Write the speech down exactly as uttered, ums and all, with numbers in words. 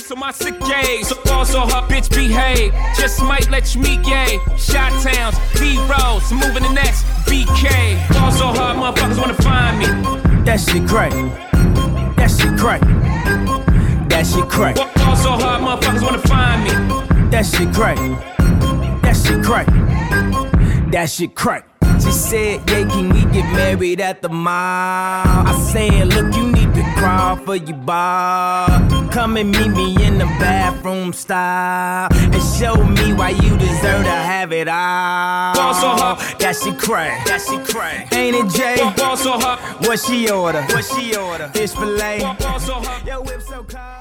So my sick days, so also her bitch behave. Just might let you meet gay. Shot towns, B-rolls, moving the next B K. Also her motherfuckers wanna find me. That shit crack. That shit crack. That shit crack. Also her motherfuckers wanna find me. That shit crack. That shit crack. That shit crack. She said, yeah, can we get married at the mall? I said, look, you need to crawl for your bar. Come and meet me in the bathroom style and show me why you deserve to have it all. Also her, that shit crack. That shit crack. Ain't it, Jay? Also her, what she order? What she order? Fish fillet. Also her, your whip so cold.